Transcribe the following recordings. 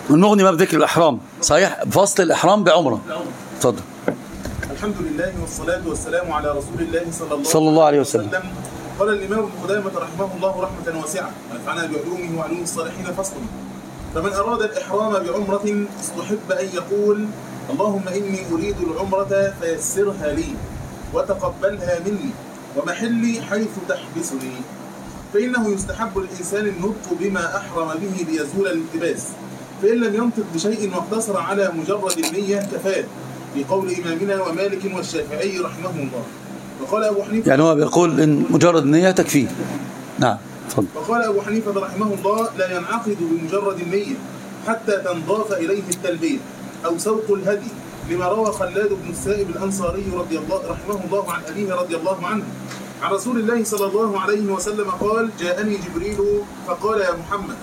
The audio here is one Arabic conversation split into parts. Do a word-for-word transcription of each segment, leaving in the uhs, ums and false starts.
المغني باب ذكر الإحرام صحيح بفصل الإحرام بعمرة. اتفضل. الحمد لله والصلاة والسلام على رسول الله صلى الله, صلى الله عليه وسلم. قال الإمام ابن قدامة رحمه الله رحمة واسعة ونفعنا بعلومه وعلوم الصالحين فصل. فمن أراد الإحرام بعمرة استحب أن يقول اللهم إني أريد العمرة فيسرها لي وتقبلها مني ومحلي حيث تحبسني، فإنه يستحب للإنسان النطق بما أحرم به ليزول الالتباس، فإن لم ينطق بشيء واقتصر على مجرد النية كفاه، في قول إمامنا ومالك والشافعي رحمه الله. وقال أبو حنيفة يعني هو بيقول إن مجرد النية تكفيه. نعم تفضل. وقال أبو حنيفة رحمه الله لا ينعقد بمجرد النية حتى تنضاف إليه التلبية أو سوق الهدي، لما روى خلاد بن السائب الأنصاري رضي الله رحمه الله عن أبيه رضي الله عنه عن رسول الله صلى الله عليه وسلم قال جاءني جبريل فقال يا محمد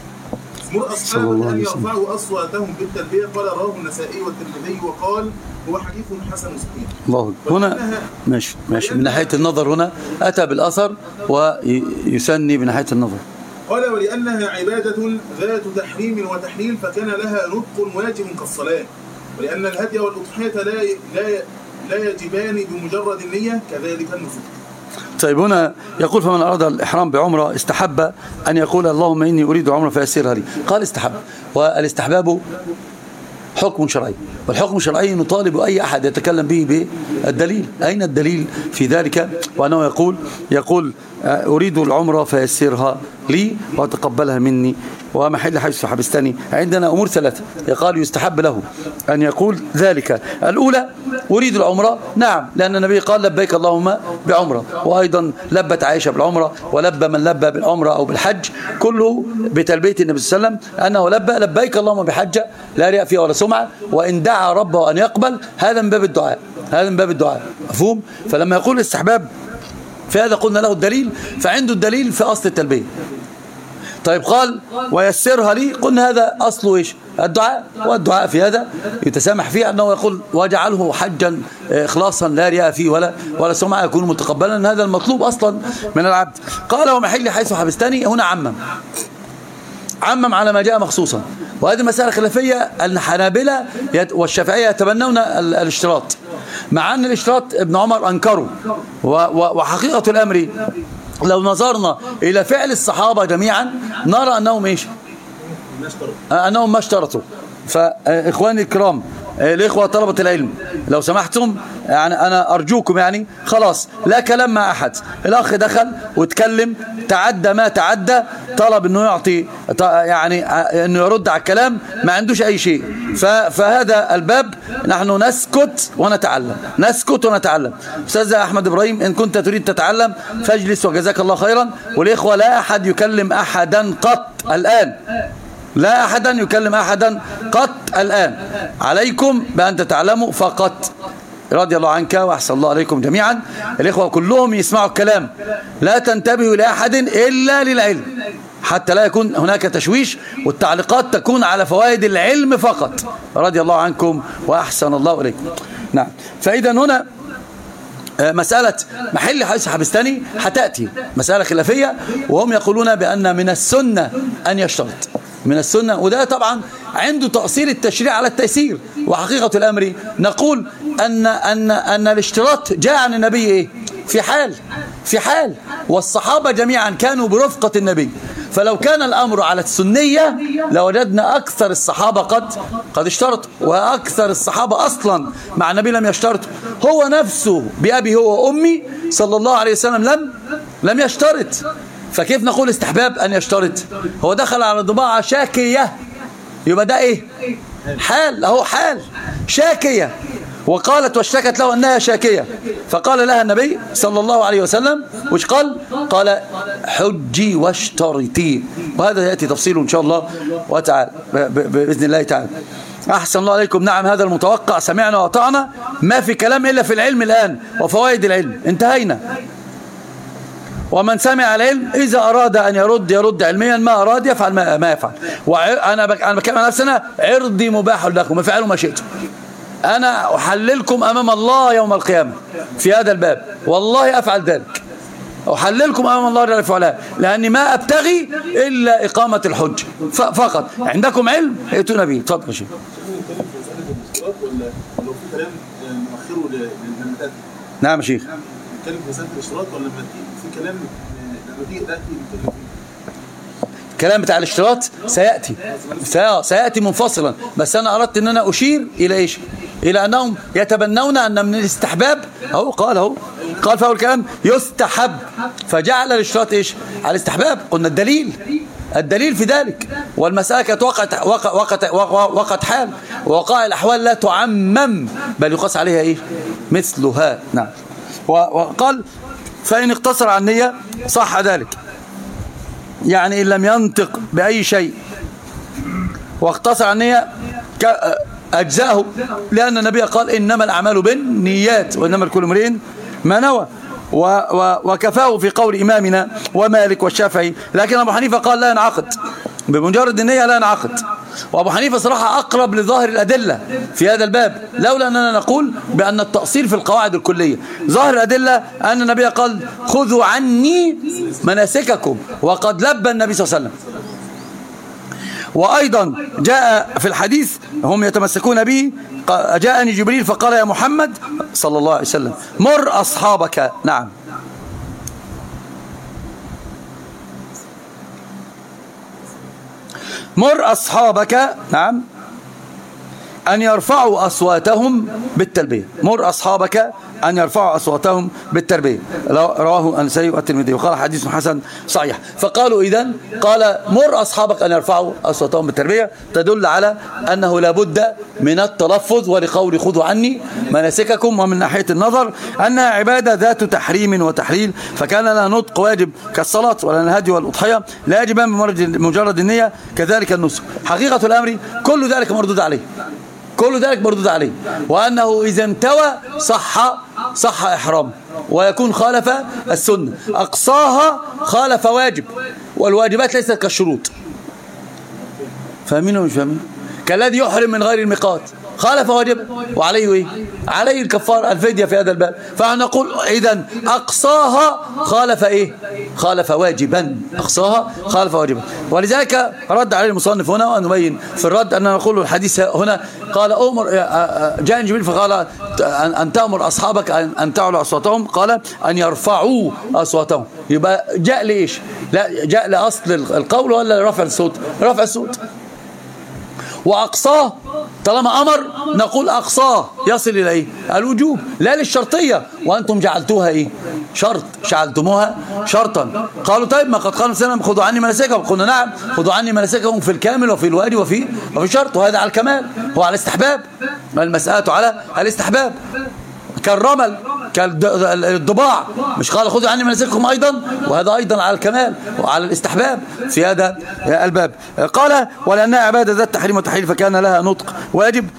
مر أصحابك أن يرفعوا أصواتهم بالتلبية، قال رواه النسائي والترمذي وقال هو حديث حسن صحيح. الله هنا ماشي ماشي من ناحية النظر هنا أتى بالأثر ويسني بناحية النظر. قال ولأنها عبادة ذات تحريم وتحليل فكان لها نطق واجب كالصلاة، ولأن الهدي والأضحية لا لا لا يجبان بمجرد النية كذلك النسك. طيب هنا يقول فمن أراد الإحرام بعمرة استحب أن يقول اللهم إني أريد عمرة فيسرها لي. قال استحب، والاستحباب حكم شرعي، والحكم الشرعي نطالب أي أحد يتكلم به بالدليل. أين الدليل في ذلك؟ وأنه يقول يقول أريد العمرة فيسرها لي وتقبلها مني ومحل حيث حبستني. عندنا أمور ثلاثة يقال يستحب له أن يقول ذلك. الأولى أريد العمرة، نعم، لأن النبي قال لبيك اللهم بعمرة، وأيضا لبت عائشة بالعمرة، ولبى من لبى بالعمرة أو بالحج، كله بتلبية النبي صلى الله عليه وسلم أنه لبى لبيك اللهم بحجة لا رياء فيها ولا سمعة، وإن دعا ربه أن يقبل هذا من باب الدعاء، هذا من باب الدعاء، مفهوم؟ فلما يقول استحباب في هذا قلنا له الدليل، فعنده الدليل في أصل التلبية. طيب قال ويسرها لي، قلنا هذا أصله إيش؟ الدعاء، والدعاء في هذا يتسامح فيه أنه يقول واجعله حجا إخلاصا لا رياء فيه ولا ولا سمعة يكون متقبلا، هذا المطلوب أصلا من العبد. قال ومحل حيث حبستني، هنا عمم عمم على ما جاء مخصوصا، وهذه مسألة خلافية. الحنابلة والشافعية يتبنون الاشتراط، مع أن الاشتراط ابن عمر أنكروا، وحقيقة الأمر لو نظرنا إلى فعل الصحابة جميعا نرى أنهم إيش؟ أنهم ما اشترطوا. فإخواني الكرام الإخوة طلبة العلم لو سمحتم، يعني أنا أرجوكم، يعني خلاص لا كلام مع أحد. الأخ دخل واتكلم تعدى ما تعدى، طلب أنه يعطي يعني أنه يرد على الكلام، ما عندوش أي شيء. فهذا الباب نحن نسكت ونتعلم، نسكت ونتعلم. أستاذ أحمد إبراهيم إن كنت تريد تتعلم فاجلس وجزاك الله خيرا. والإخوة لا أحد يكلم أحدا قط الآن، لا أحدا يكلم أحدا قط الآن، عليكم بأن تتعلموا فقط. رضي الله عنك وأحسن الله عليكم جميعا. الإخوة كلهم يسمعوا الكلام، لا تنتبهوا لأحد إلا للعلم حتى لا يكون هناك تشويش، والتعليقات تكون على فوائد العلم فقط. رضي الله عنكم وأحسن الله إليكم. نعم، فإذا هنا مسألة محل حيث حبستني هتأتي مسألة خلافية، وهم يقولون بأن من السنة أن يشترط، من السنة، وده طبعا عنده تأصيل التشريع على التيسير. وحقيقة الأمر نقول أن أن أن الاشتراط جاء عن النبي إيه؟ في حال في حال والصحابة جميعا كانوا برفقة النبي، فلو كان الأمر على السنية لوجدنا أكثر الصحابة قد قد اشترطوا، وأكثر الصحابة أصلا مع النبي لم يشترطوا. هو نفسه بأبي هو وأمي صلى الله عليه وسلم لم لم يشترط، فكيف نقول استحباب أن يشترط؟ هو دخل على ضباعة شاكية، يبقى ده إيه؟ حال، أهو حال شاكية، وقالت واشتكت له أنها شاكية، فقال لها النبي صلى الله عليه وسلم وش قال؟ قال حجي واشترطي، وهذا يأتي تفصيله إن شاء الله وتعالى بإذن الله تعالى. أحسن الله عليكم. نعم، هذا المتوقع، سمعنا وأطعنا، ما في كلام إلا في العلم الآن وفوائد العلم، انتهينا. ومن سمع العلم إذا أراد أن يرد يرد علميا، ما أراد يفعل ما, ما يفعل. وأنا أنا بكلم عن نفسنا، عرضي مباح لكم افعلوا ما شئتم. أنا أحللكم أمام الله يوم القيامة في هذا الباب، والله أفعل ذلك. أحللكم أمام الله جل في علاه، لأني ما أبتغي إلا إقامة الحج فقط. عندكم علم ائتونا به. اتفضل يا شيخ. ولا في كلام نؤخره لما تأتي؟ نعم يا شيخ. نتكلم في مسألة الاشتراط ولا لما في كلام لما تيجي تأتي نتكلم فيه؟ الكلام بتاع الاشتراط سيأتي سيأتي منفصلا، بس أنا أردت أن أنا أشير إلى إيش؟ إلى أنهم يتبنون أن من الاستحباب، أهو قال أهو قال في أول كلام يستحب، فجعل الاشتراط إيش؟ على الاستحباب. قلنا الدليل الدليل في ذلك، والمسألة كانت وقت وقت وقت حال، ووقائع الأحوال لا تعمم بل يقاس عليها إيه؟ مثلها. نعم. وقال فإن اقتصر على النية صح ذلك، يعني إن لم ينطق بأي شيء واقتصر على النية أجزاءه، لأن النبي قال إنما الأعمال بالنيات وإنما لكل امرئ ما نوى، وكفاه في قول إمامنا ومالك والشافعي. لكن أبو حنيفة قال لا ينعقد بمجرد النية، لا ينعقد. وأبو حنيفة صراحة أقرب لظاهر الأدلة في هذا الباب، لولا أننا نقول بأن التأصيل في القواعد الكلية. ظاهر الأدلة أن النبي قال خذوا عني مناسككم، وقد لبى النبي صلى الله عليه وسلم. وأيضا جاء في الحديث هم يتمسكون به، جاءني جبريل فقال يا محمد صلى الله عليه وسلم مر أصحابك. نعم. مر أصحابك نعم أن يرفعوا أصواتهم بالتلبية. مر أصحابك أن يرفعوا أصواتهم بالتلبية، رواه النسائي والترمذي وقال حديث حسن صحيح. فقالوا إذن قال مر أصحابك أن يرفعوا أصواتهم بالتلبية، تدل على أنه لابد من التلفظ، ولقول خذوا عني مناسككم. ومن ناحية النظر أنها عبادة ذات تحريم وتحليل، فكان لها نطق واجب كالصلاة، ولنا الهدي والأضحية لا يجبان بمجرد النية، كذلك النسك. حقيقة الأمر كل ذلك مردود عليه، كل ذلك مردود عليه، وأنه إذا انتوى صح صح إحرام ويكون خالف السنة، أقصاها خالف واجب، والواجبات ليست كالشروط. فاهمين ولا مش فاهمين؟ كالذي يحرم من غير الميقات خالف واجب وعليه ايه؟ عليه الكفار الفدية في هذا الباب. فنقول إذن أقصاها خالف ايه؟ خالف واجبا، أقصاها خالف واجبا. ولذلك رد عليه المصنف هنا، ونبين في الرد أننا نقول الحديث هنا قال أمر جاء جبريل فقال أن تأمر أصحابك أن تعلوا أصواتهم، قال أن يرفعوا أصواتهم. يبقى جاء لإيش؟ لا جاء لأصل القول ولا لرفع الصوت؟ رفع الصوت. وأقصاه طالما أمر نقول أقصاه يصل إلى إيه؟ الوجوب، لا للشرطية، وأنتم جعلتوها إيه؟ شرط، جعلتموها شرطا. قالوا طيب ما قد قال سلام خذوا عني مناسككم، قلنا نعم خذوا عني مناسككم في الكامل وفي الواجب وفي وفي الشرط، وهذا على الكمال، هو على الاستحباب، المسألة على الاستحباب. كالرمل كالضباع مش قال خذوا عني مناسككم أيضا، وهذا أيضا على الكمال وعلى الاستحباب في هذا الباب. قال ولأنها عبادة ذات تحريم وتحليل فكان لها نطق واجب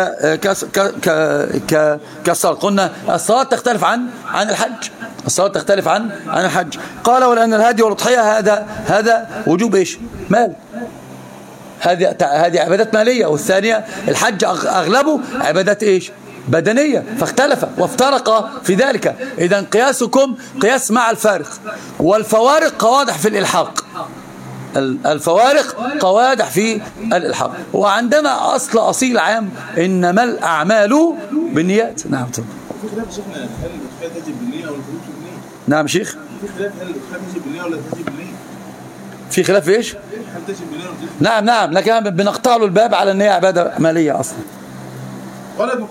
كالصلاة. قلنا الصلاة تختلف عن عن الحج، الصلاة تختلف عن عن الحج. قال ولأن الهدي والأضحية هذا هذا وجوب إيش؟ مال، هذه هذه عبادات مالية، والثانية الحج أغلبه عبادات إيش؟ بدنية، فاختلف وافترق في ذلك. إذن قياسكم قياس مع الفارق، والفوارق قوادح في الإلحاق، الفوارق قوادح في الإلحاق. وعندنا أصل أصيل عام إنما الأعمال بالنيات. نعم طبعا. في خلاف شيخنا هل الأضحية تجب بالنية أو تجب بالنية؟ نعم شيخ. في خلاف هل الأضحية تجب بالنية ولا تجب بالنية؟ في خلاف في إيش؟ هل تجب بالنية ولا تجب؟ نعم نعم، لكن بنقطع له الباب على أن هي عبادة مالية أصلا. قال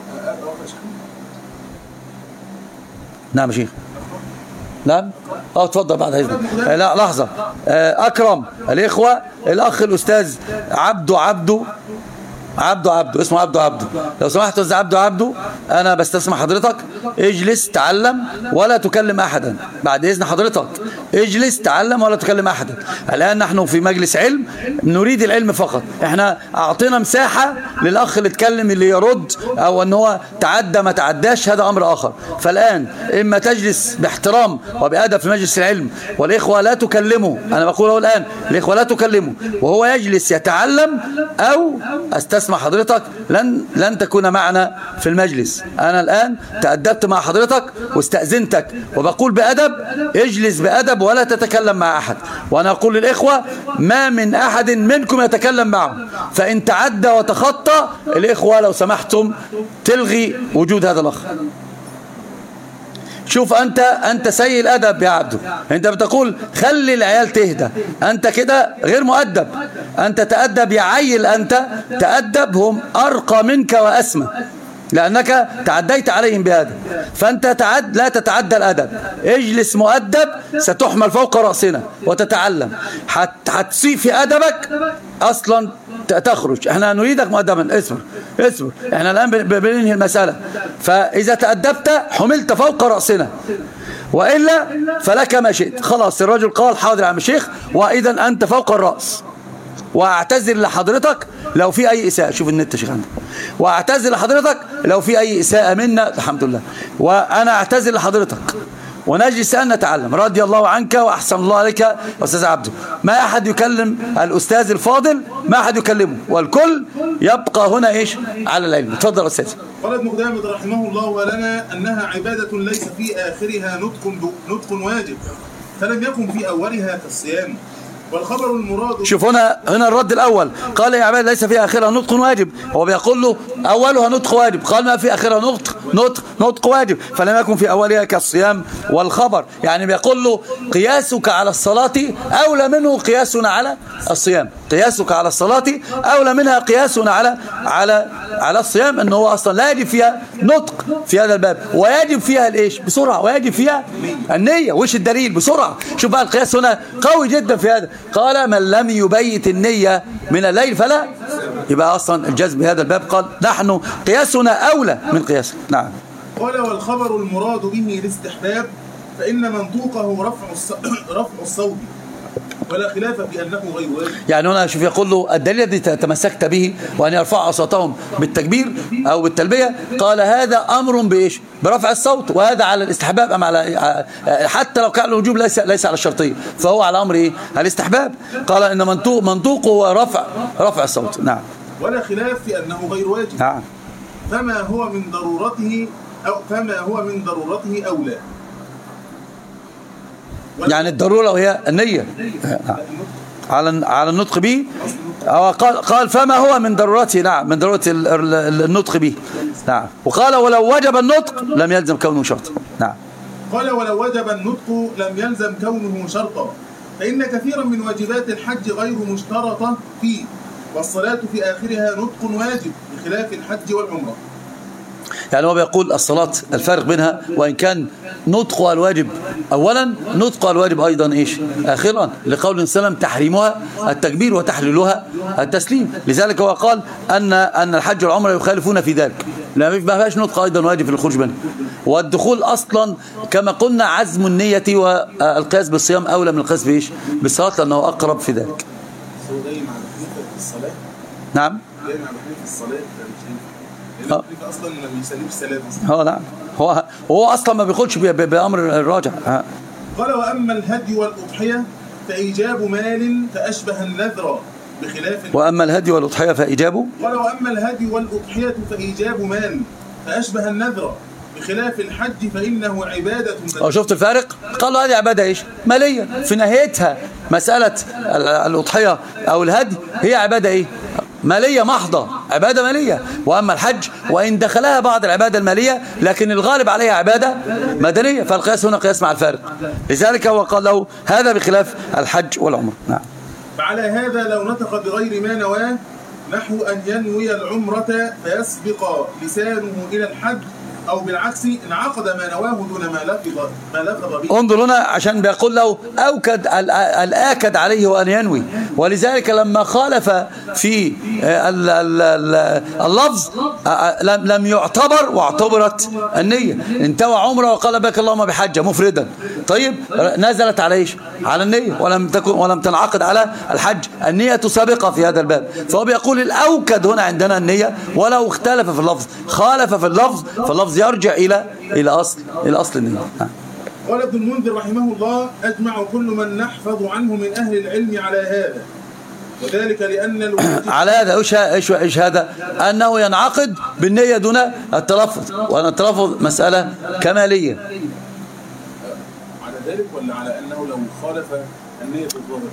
نعم يا شيخ. نعم اه اتفضل بعد اذنك. لا لحظه، اكرم الاخوه الاخ الاستاذ عبده عبده عبده عبده اسمه عبده عبده، لو سمحت يا استاذ عبده عبده انا بستسمع حضرتك، اجلس تعلم ولا تكلم احدا بعد اذن حضرتك، اجلس تعلم ولا تكلم احدا. الان نحن في مجلس علم نريد العلم فقط، احنا اعطينا مساحه للاخ اللي اتكلم اللي يرد او ان هو تعدى ما تعداش، هذا امر اخر. فالان اما تجلس باحترام وبادب في مجلس العلم، والاخوه لا تكلموا، انا بقوله الان الاخوه لا تكلموا وهو يجلس يتعلم، او استسمع حضرتك لن لن تكون معنا في المجلس. أنا الآن تأدبت مع حضرتك واستأذنتك وبقول بأدب اجلس بأدب ولا تتكلم مع أحد. وأنا أقول للإخوة ما من أحد منكم يتكلم معه، فإن تعدى وتخطى الإخوة لو سمحتم تلغي وجود هذا الأخ. شوف أنت أنت سيء الأدب يا عبدو، أنت بتقول خلي العيال تهدى، أنت كده غير مؤدب. أنت تأدب يا عيل، أنت تأدب، هم أرقى منك وأسمى لأنك تعديت عليهم بهذا. فأنت تعد لا تتعدى الأدب، اجلس مؤدب ستحمل فوق رأسنا وتتعلم. هتسيء في أدبك أصلا تخرج. احنا نريدك مؤدبا، اصبر اصبر، احنا الآن بننهي المسألة. فإذا تأدبت حملت فوق رأسنا، وإلا فلك ما شئت. خلاص الرجل قال حاضر يا عم الشيخ، وإذا أنت فوق الرأس. واعتذر لحضرتك لو في أي إساءة، شوف النت شيخ عندك، واعتذر لحضرتك لو في أي إساءة منا، الحمد لله، وأنا أعتذر لحضرتك ونجلس أن نتعلم. رضي الله عنك وأحسن الله عليك أستاذ عبده. ما أحد يكلم الأستاذ الفاضل، ما أحد يكلمه، والكل يبقى هنا إيش على العلم. تفضل أستاذ. قال ابن قدامة رحمه الله ولنا أنها عبادة ليس في آخرها نطق نطق واجب، فلم يكن في أولها كالصيام. والخبر المراد، شوف هنا هنا الرد الأول قال يا عباد ليس في آخرها نطق واجب، هو بيقول له أولها نطق واجب، قال ما في آخرها نطق نطق نطق واجب، فلم يكن في أولها كالصيام والخبر. يعني بيقول له قياسك على الصلاة أولى منه قياسنا على الصيام، قياسك على الصلاة أولى منها قياسنا على على على الصيام، أنه هو أصلا لا يجب فيها نطق في هذا الباب، ويجب فيها الإيش بسرعة، ويجب فيها النية. وش الدليل بسرعة؟ شوف بقى القياس هنا قوي جدا في هذا. قال من لم يبيت النية من الليل فلا، يبقى أصلا الجزم بهذا الباب قال نحن قياسنا أولى من قياسك. نعم. قال والخبر المراد به الاستحباب، فإن منطوقه رفع رفع الصوت، ولا خلاف في أنه غير واجب. يعني هنا شوف يقول له الدليل الذي تمسكت به وأن يرفعوا أصواتهم بالتكبير أو بالتلبية، قال هذا أمر بإيش؟ برفع الصوت، وهذا على الاستحباب أم على، حتى لو كان الوجوب ليس ليس على الشرطية، فهو على أمر إيه؟ على الاستحباب. قال إن منطوق منطوقه هو رفع رفع الصوت. نعم. ولا خلاف في أنه غير واجب. نعم. فما هو من ضرورته أو فما هو من ضرورته أولى. يعني الضرورة وهي النية على على النطق به. قال قال فما هو من ضرورته، نعم، من ضرورة النطق به. نعم. وقال ولو وجب النطق لم يلزم كونه شرطا. نعم. قال ولو وجب النطق لم يلزم كونه شرطا، فإن كثيرا من واجبات الحج غير مشترطة فيه، والصلاة في آخرها نطق واجب بخلاف الحج والعمرة. يعني هو بيقول الصلاة الفارق بينها، وإن كان نطقها الواجب أولا نطقها الواجب أيضا إيش آخرا، لقول النبي صلى الله عليه وسلم تحريمها التكبير وتحليلها التسليم. لذلك هو قال أن أن الحج والعمرة يخالفون في ذلك، لا ما فيهاش نطق أيضا واجب في الخروج منها. والدخول أصلا كما قلنا عزم النية، والقياس بالصيام أولى من القياس بإيش بالصلاة لأنه أقرب في ذلك. نعم. اه اصلا ما بيسلمش سلام. اه نعم، هو هو اصلا ما بياخدش بامر الراجع. اه. قال واما الهدي والاضحيه فايجاب مال فاشبه النذر بخلاف. واما الهدي والاضحيه فايجاب. قال واما الهدي والاضحيه فايجاب مال فاشبه النذر بخلاف الحج فانه عباده. اه شفت الفارق؟ قال له هذه عباده ايش؟ ماليه، في نهايتها مساله الاضحيه او الهدي هي عباده ايه؟ مالية محضة، عبادة مالية. وأما الحج وإن دخلها بعض العبادة المالية لكن الغالب عليها عبادة مدنية، فالقياس هنا قياس مع الفارق. لذلك هو قال له هذا بخلاف الحج والعمر. نعم. فعلى هذا لو نطق بغير ما نواه نحو أن ينوي العمرة فيسبق لسانه إلى الحج، أو بالعكس انعقد ما نواه دون ما لفظ ما لفظ به. انظر هنا عشان بيقول له أوكد الآكد عليه أن ينوي، ولذلك لما خالف في اللفظ لم يعتبر واعتبرت النية. انتوى عمره وقال بك اللهم بحجة مفردا، طيب نزلت على ايش؟ على النية، ولم تكن ولم تنعقد على الحج، النية سابقة في هذا الباب. فهو بيقول الأوكد هنا عندنا النية، ولو اختلف في اللفظ خالف في اللفظ فاللفظ يرجع إلى إلى أصل إلى أصل النية. قال ابن المنذر رحمه الله أجمع كل من نحفظ عنه من أهل العلم على هذا، وذلك لأن الواجب على هذا ايش ايش ايش هذا؟ انه ينعقد بالنية دون التلفظ، وان التلفظ مسألة كمالية. على ذلك ولا على أنه لو خالف النية في الظاهر؟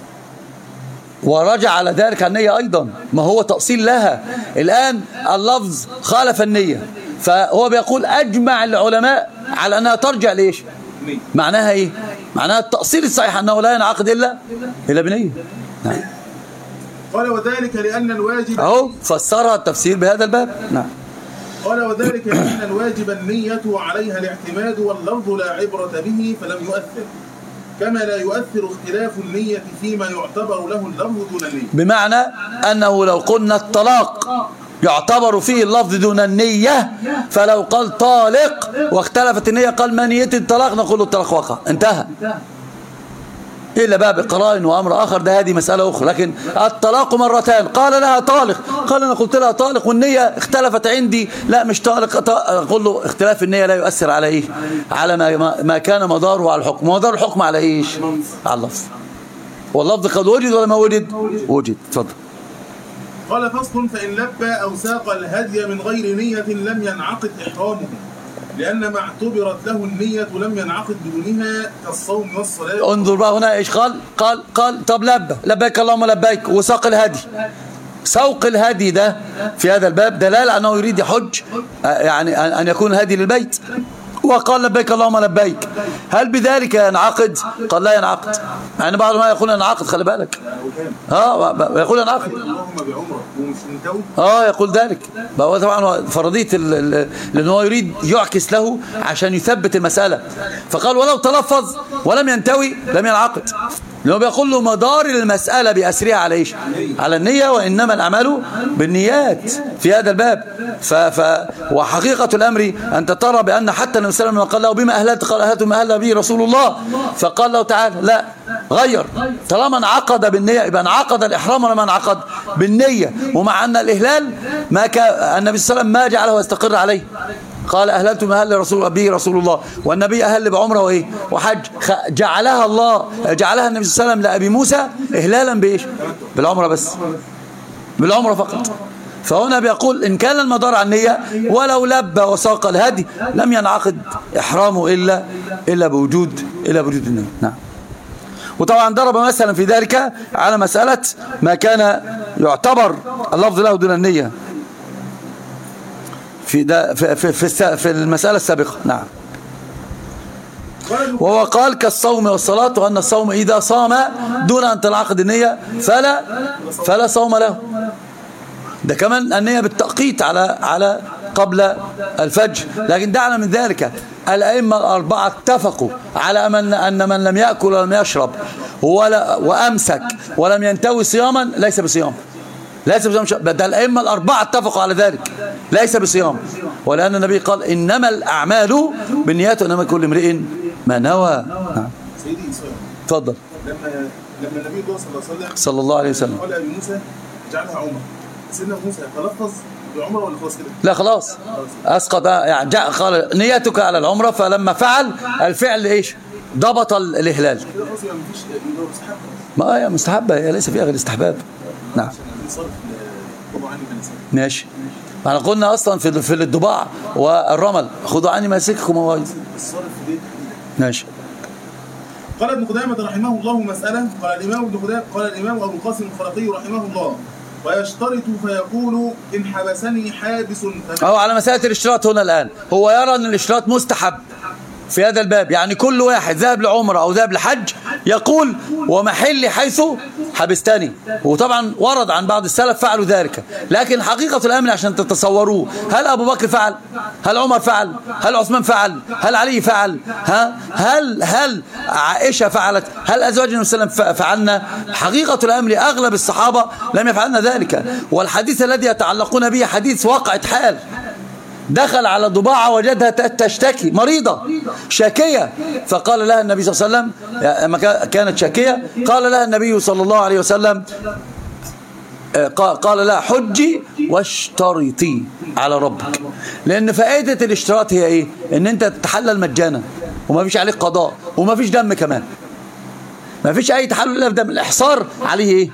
ورجع على ذلك النية أيضا، ما هو تأصيل لها. الآن اللفظ خالف النية، فهو بيقول أجمع العلماء على أنها ترجع ليش؟ معناها إيه؟ معناها التأصيل الصحيح أنه لا ينعقد إلا إلا بنية. نعم. قال وذلك لأن الواجب أهو فسرها التفسير بهذا الباب. نعم. قال وذلك لأن الواجب النية وعليها الاعتماد، واللفظ لا عبرة به فلم يؤثر، كما لا يؤثر اختلاف النية فيما يعتبر له اللفظ دون النية. بمعنى أنه لو قلنا الطلاق يعتبر فيه اللفظ دون النية، فلو قال طالق واختلفت النية قال ما نية الطلاق نقول له الطلاق وقع، انتهى. إلا باب قرائن وأمر آخر، ده هذه مسألة أخرى. لكن الطلاق مرتان، قال لها طالق، قال أنا قلت لها طالق والنية اختلفت عندي، لا مش طالق، أقول له اختلاف النية لا يؤثر على إيه؟ على ما, ما كان مداره على الحكم. مدار الحكم على إيش؟ على اللفظ. واللفظ قد وجد ولا ما وجد؟ وجد. تفضل. قال فصل فإن لبى أو ساق الهدي من غير نية لم ينعقد إحرامه، لأن ما اعتبرت له النية لم ينعقد بدونها كالصوم والصلاة. انظر بقى هنا ايش قال؟ قال قال طب لبى لبيك اللهم لبيك وساق الهدي. سوق الهدي ده في هذا الباب دلالة أنه يريد يحج، يعني أن يكون الهدي للبيت، وقال لبيك اللهم لبيك. هل بذلك ينعقد؟ قال لا ينعقد. يعني بعض ما يقول ينعقد، خلي بالك. اه يقول ينعقد. اه يقول ذلك. هو طبعا فرضيه لان هو يريد يعكس له عشان يثبت المسألة، فقال ولو تلفظ ولم ينتوي لم ينعقد، لأنه بيقول له مدار المسألة بأسرها على ايش؟ على النية، وإنما الأعمال بالنيات في هذا الباب. ف... ف... وحقيقة الأمر أنت ترى بأن حتى النبي صلى الله عليه وسلم قال له بما أهلت، قال أهلت ما أهل به رسول الله، فقال له تعالى لا غير، طالما انعقد بالنية يبقى انعقد الإحرام ولا ما انعقد؟ بالنية. ومع أن الإهلال ما كان النبي صلى الله عليه وسلم ما جعله يستقر عليه، قال أهللت ما أهل رسول به رسول الله، والنبي أهل بعمره وإيه وحج، جعلها الله جعلها النبي صلى الله عليه وسلم لأبي موسى إهلالا بإيش؟ بالعمره بس، بالعمره فقط. فهنا بيقول إن كان المدار عن النية ولو لبى وساق الهدي لم ينعقد إحرامه إلا إلا بوجود إلا بوجود النية. نعم. وطبعا ضرب مثلا في ذلك على مسألة ما كان يعتبر اللفظ له دون النية في ده في في في, في المسألة السابقة. نعم. وهو قال كالصوم والصلاة، وأن الصوم إذا صام دون أن تنعقد النية فلا فلا صوم له. ده كمان النية بالتأقيت على على قبل الفجر. لكن دعنا من ذلك الأئمة الأربعة اتفقوا على من أن من لم يأكل ولم يشرب ولا وأمسك ولم ينتوي صياما ليس بصيام، ليس بصيام. ده الأئمة الأربعة اتفقوا على ذلك، ليس بصيام. ولأن النبي قال إنما الأعمال بالنيات وإنما كل امرئ ما نوى. نعم. سيدي تفضل. لما لما النبي صلى الله عليه وسلم صلى الله عليه وسلم قال أبي موسى اجعلها عمره، سيدنا موسى تلفظ بعمره ولا خلاص كده؟ لا خلاص أسقط، يعني جاء قال نيتك على العمرة، فلما فعل الفعل إيش؟ ضبط الإهلال. كده خلاص يعني مفيش مستحب. ما هي مستحبة، هي ليس فيها غير استحباب. نعم. ماشي. احنا قلنا اصلا في في الضباع والرمل خذوا عني ماسككم ووايد. ماشي. قال ابن قدامة رحمه الله مسألة، قال الإمام ابن قدامة قال الإمام أبو القاسم الخرقي رحمه الله ويشترط فيقول إن حبسني حابس. أو على مسألة الاشتراط هنا الآن هو يرى أن الاشتراط مستحب في هذا الباب، يعني كل واحد ذهب لعمره أو ذهب لحج يقول ومحلي حيث حبستني. وطبعا ورد عن بعض السلف فعلوا ذلك، لكن حقيقة الأمر عشان تتصوروه، هل أبو بكر فعل؟ هل عمر فعل؟ هل عثمان فعل؟ هل علي فعل؟ ها؟ هل هل عائشة فعلت؟ هل أزواج النبي صلى الله عليه وسلم فعلنا؟ حقيقة الأمر أغلب الصحابة لم يفعلن ذلك. والحديث الذي يتعلقون به حديث واقعة حال، دخل على ضباعة وجدها تشتكي مريضة شاكية، فقال لها النبي صلى الله عليه وسلم لما كانت شاكية قال لها النبي صلى الله عليه وسلم قال لها حجي واشترطي على ربك. لأن فائدة الاشتراط هي ايه؟ ان انت تتحلل مجانا وما فيش عليك قضاء وما فيش دم كمان، ما فيش اي تحلل الا بدم. الاحصار عليه ايه؟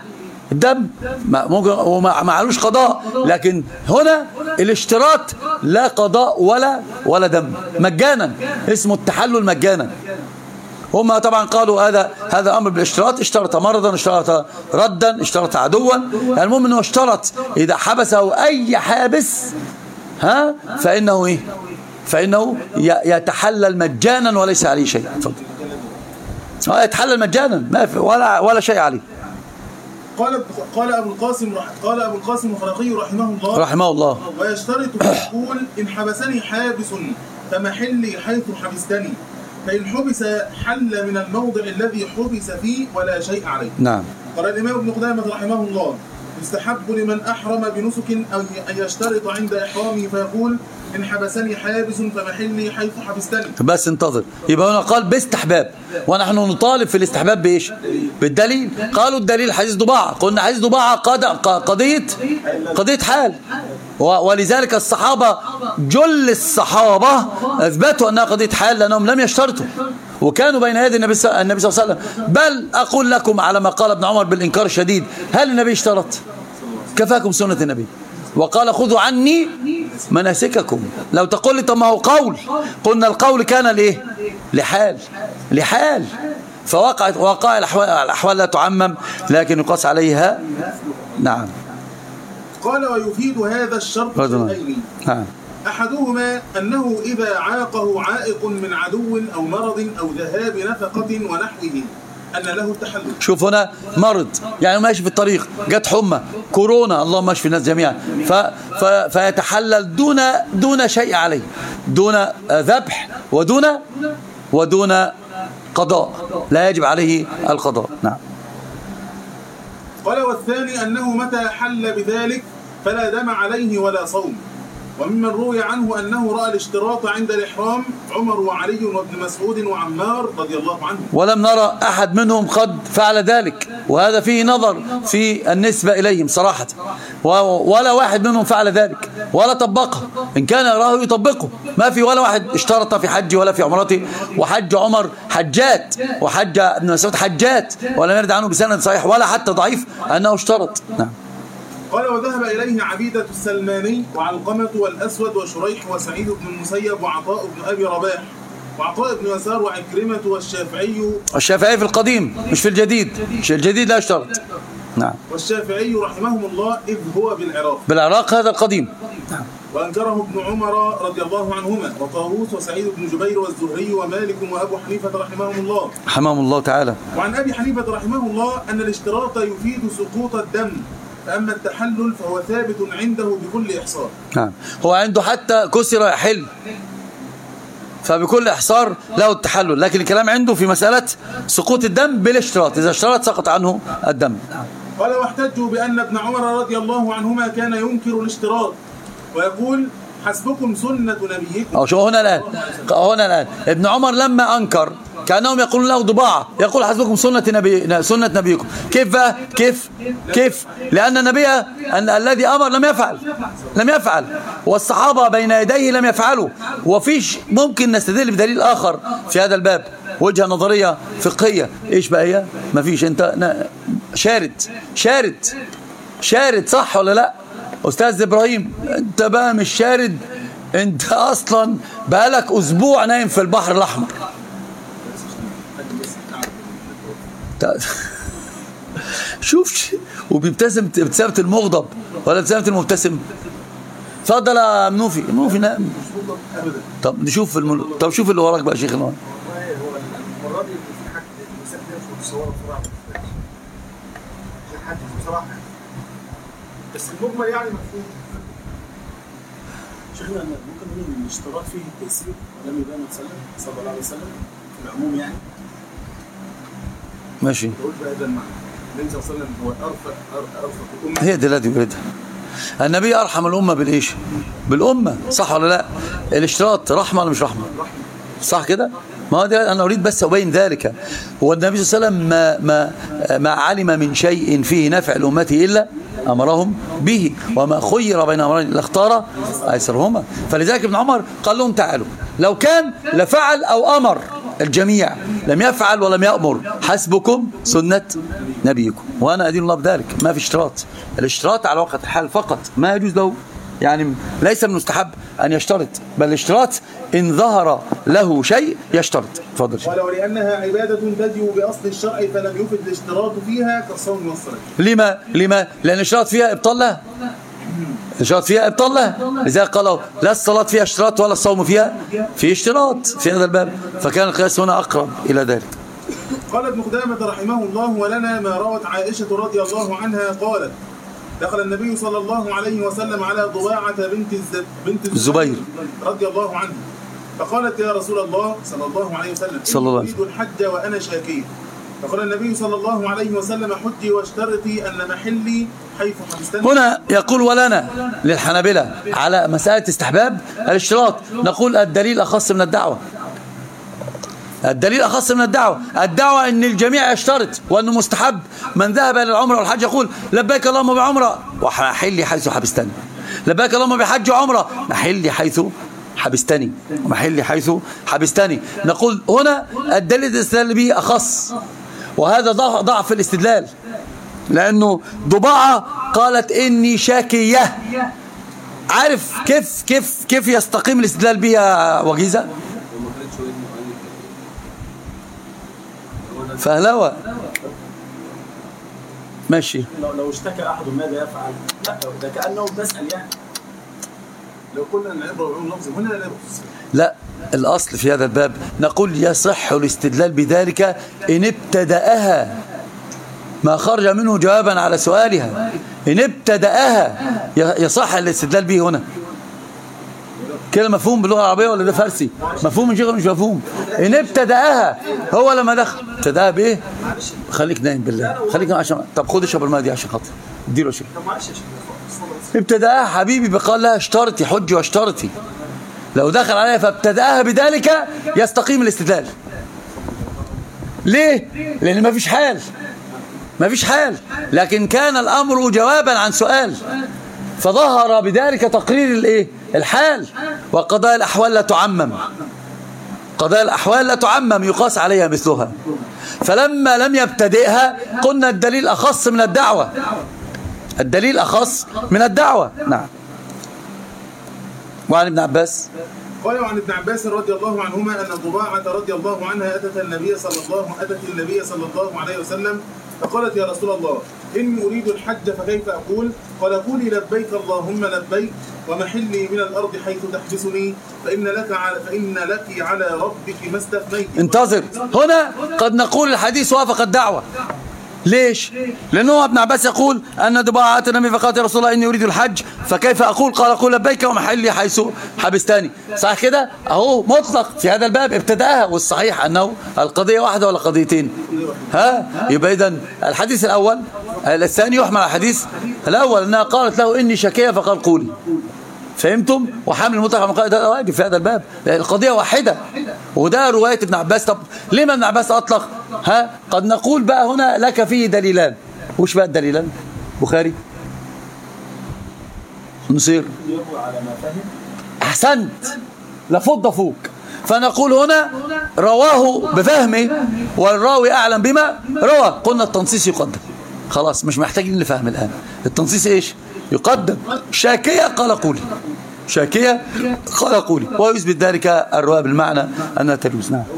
الدم ممكن وما معلوش قضاء، لكن هنا الاشتراط لا قضاء ولا ولا دم، مجانا، اسمه التحلل مجانا. هم طبعا قالوا هذا هذا امر بالاشتراط، اشترط مرضا، اشترط ردا، اشترط عدوا، المهم انه اشترط اذا حبسه اي حابس ها فانه ايه فانه يتحلل مجانا وليس عليه شيء. اتفضل. اه يتحلل مجانا ما في ولا ولا شيء عليه. قال قال ابو القاسم قال ابو القاسم الخرقي رحمه الله رحمه الله ويشترط فيقول ان حبسني حابس فمحلي حيث حبستني، فإن حبس حل من الموضع الذي حبس فيه ولا شيء عليه. نعم. قال الإمام ابن قدامة رحمه الله يستحب لمن أحرم بنسك أن يشترط عند إحرامه فيقول إن حبسني حابس فمحلي حيث حبستني. بس انتظر، يبقى هنا قال باستحباب، ونحن نطالب في الاستحباب بإيش؟ بالدليل. قالوا الدليل حديث ضباعة، قلنا حديث ضباعة قضية قضية حال، ولذلك الصحابة جل الصحابة أثبتوا أنها قضية حال لأنهم لم يشترطوا وكانوا بين يدي النبي صلى الله عليه وسلم. بل أقول لكم على ما قال ابن عمر بالإنكار الشديد، هل النبي اشترط؟ كفاكم سنة النبي، وقال خذوا عني مناسككم. لو تقول لي طب ما هو قول، قلنا القول كان ليه؟ لحال لحال فوقعت وقع الأحوال, الأحوال لا تعمم لكن يقاس عليها. نعم. قال ويفيد هذا الشرط شيئين، أحدهما أنه إذا عاقه عائق من عدو أو مرض أو ذهاب نفقة ونحوه أن له التحلل. شوف هنا مرض يعني ماشي في الطريق جت حمى كورونا اللهم اشفي الناس جميعا ف... ف... فيتحلل دون دون شيء عليه، دون ذبح ودون ودون قضاء، لا يجب عليه القضاء. نعم. قال والثاني أنه متى حل بذلك فلا دم عليه ولا صوم. وممن روي عنه أنه رأى الاشتراط عند الإحرام عمر وعلي وابن مسعود وعمار رضي الله عنهم، ولم نرى أحد منهم قد فعل ذلك، وهذا فيه نظر في النسبة إليهم صراحة، ولا واحد منهم فعل ذلك ولا طبقه، إن كان يراه يطبقه. ما في ولا واحد اشترط في حجه ولا في عمرته، وحج عمر حجات وحج ابن مسعود حجات، ولم يرد عنه بسند صحيح ولا حتى ضعيف أنه اشترط. نعم. قال وذهب إليه عبيدة السلماني وعلقمة والأسود وشريح وسعيد بن المسيب وعطاء بن أبي رباح وعطاء بن يسار وعكرمة والشافعي. الشافعي في القديم مش في الجديد، مش الجديد لا يشترط. نعم. والشافعي رحمهم الله إذ هو بالعراق. بالعراق هذا القديم. نعم. وأنكره ابن عمر رضي الله عنهما وطاووس وسعيد بن جبير والزهري ومالك وأبو حنيفة رحمهم الله. رحمهم الله تعالى. وعن أبي حنيفة رحمه الله أن الاشتراط يفيد سقوط الدم، فأما التحلل فهو ثابت عنده بكل إحصار. نعم. هو عنده حتى كسر يحل، فبكل إحصار له التحلل، لكن الكلام عنده في مسألة سقوط الدم بالاشتراط، إذا اشترط سقط عنه الدم. قال واحتجوا بأن ابن عمر رضي الله عنهما كان ينكر الاشتراط ويقول حسبكم سنة نبيكم. أو شو هنا الآن هنا الآن ابن عمر لما أنكر كأنهم يقولون له ضباعة، يقول حسبكم سنة نبي سنة نبيكم. كيف بقى؟ كيف كيف لأن النبي أن الذي أمر لم يفعل لم يفعل والصحابة بين يديه لم يفعلوا. وفيش ممكن نستدل بدليل آخر في هذا الباب، وجهة نظرية فقهية. إيش بقى هي؟ ما فيش. أنت شارد شارد شارد صح ولا لا أستاذ إبراهيم؟ أنت بقى مش شارد، أنت أصلا بقالك أسبوع نايم في البحر الأحمر. شوف وبيبتسم ابتسامة المغضب ولا ابتسامة المبتسم؟ اتفضل يا منوفي. منوفي نعم. طب نشوف الم... طب شوف اللي وراك بقى يا شيخ الوان. المره دي في حاجه مسكت وتصور بسرعه حد بصراحه، بس المجمل يعني مفهوم. شيخنا ممكن نقول ان الاشتراط فيه التيسير ولم يبان صلى الله عليه وسلم في العموم يعني. ماشي. قلت بهذا المعنى النبي صلى الله عليه وسلم هو ارفق ارفق الامه. هي دي التي يريدها النبي، ارحم الامه بالايش؟ بالامه، صح ولا لا؟ الاشتراط رحمه ولا مش رحمه؟ صح كده؟ ما هو ده انا اريد بس ابين ذلك. هو النبي صلى الله عليه وسلم ما ما ما علم من شيء فيه نفع لامته الا امرهم به، وما خير بين امرين الا اختار ايسرهما. فلذلك ابن عمر قال لهم تعالوا، لو كان لفعل او امر الجميع، لم يفعل ولم يأمر، حسبكم سنة نبيكم وأنا أدين الله بذلك. ما في اشتراط، الاشتراط على وقت الحال فقط، ما يجوز له، يعني ليس من المستحب أن يشترط، بل الاشتراط إن ظهر له شيء يشترط. تفضل. قال ولأنها عبادة تجب بأصل الشرع فلم يفد الاشتراط فيها كالصوم والصلاة. لما؟ لما؟ لأن الاشتراط فيها إبطال لها، الاشتراط فيها إبطال لها، لذلك قالوا لا الصلاة فيها اشتراط ولا الصوم فيها في اشتراط في هذا الباب، فكان القياس هنا أقرب إلى ذلك. قال ابن قدامة رحمه الله ولنا ما روت عائشة رضي الله عنها قالت دخل النبي صلى الله عليه وسلم على ضباعة بنت الز... بنت الزبير رضي الله عنها فقالت يا رسول الله صلى الله عليه وسلم صلى الله عليه أريد الحج وأنا شاكية. فقال النبي صلى الله عليه وسلم حجي واشترطي أن محلي حيث حبستني. هنا يقول ولنا للحنابلة على مسألة استحباب الاشتراط، نقول الدليل أخص من الدعوة، الدليل أخص من الدعوة. الدعوة أن الجميع يشترط وأنه مستحب. من ذهب إلى العمرة والحج يقول لبيك اللهم بعمرة ومحلي حيث حبستني، لبيك اللهم بحج وعمرة محلي حيث حبستني، محلي حيث حبستني. نقول هنا الدليل الاستدلال به أخص، وهذا ضعف الاستدلال، لأنه ضباعة قالت إني شاكية. عارف كيف كيف كيف يستقيم الاستدلال بها وجيزة؟ فهلوة ماشي. لو لو اشتكى احد ماذا يفعل؟ لا ده كانه بسال يعني. لو قلنا العبره وعلوم لفظ هنا لا لا، الاصل في هذا الباب نقول يصح الاستدلال بذلك ان ابتدأها ما خرج منه جوابا على سؤالها، ان ابتدأها يصح الاستدلال به هنا. كده مفهوم باللغه العربيه ولا ده فارسي؟ مفهوم من شيخ مش مفهوم. ان ابتدأها هو لما دخل ابتدأها بايه؟ خليك نايم بالله، خليك عشان طب خد اشرب الماء دي عشان خاطر اديله شيء. طب معلش يا شيخ ابتدأها حبيبي بقال لها اشترطي حجي واشترطي، لو دخل عليها فابتدأها بذلك يستقيم الاستدلال. ليه؟ لان ما فيش حال، ما فيش حال، لكن كان الامر جوابا عن سؤال فظهر بذلك تقرير الايه؟ الحال. وقضايا الاحوال لا تعمم، قضايا الاحوال لا تعمم يقاس عليها مثلها. فلما لم يبتدئها قلنا الدليل اخص من الدعوه، الدليل اخص من الدعوه. نعم. وعن ابن عباس قال وعن ابن عباس رضي الله عنهما ان ضباعة رضي الله عنها اتت النبي صلى الله اتت النبي صلى الله عليه وسلم فقالت يا رسول الله اني اريد الحج فكيف اقول؟ قال قولي لبيك اللهم لبيك ومحلي من الارض حيث تحبسني فان لك على فان لك على ربك ما استثنيت. انتظر، هنا قد نقول الحديث وافق الدعوه. ليش؟ لأنه ابن عباس يقول أن ضباعة أتى النبي فقالت يا رسول الله إني أريد الحج فكيف أقول؟ قال قل لبيك ومحلي حيث حبستاني. صح كده؟ أهو مطلق في هذا الباب ابتدأها، والصحيح أنه القضية واحدة ولا قضيتين؟ ها؟ يبقى إذن الحديث الأول الثاني يحمل على الحديث الأول أنها قالت له إني شكية فقال قولي. فهمتم؟ وحمل المطلق على المقيد هذا واجب في هذا الباب، القضية واحدة، وده رواية ابن عباس. طب لما ابن عباس أطلق؟ ها؟ قد نقول بقى هنا لك فيه دليلان. وش بقى الدليلان؟ بخاري نصير على ما فهم. أحسنت، لفض فوق. فنقول هنا رواه بفهمه والراوي أعلم بما روى، قلنا التنصيص يقدم، خلاص مش محتاجين لفهم الآن. التنصيص إيش؟ يقدم. شاكية قال قولي، شاكية قال قولي، ويثبت ذلك الرواية بالمعنى أنها تجوز. نعم.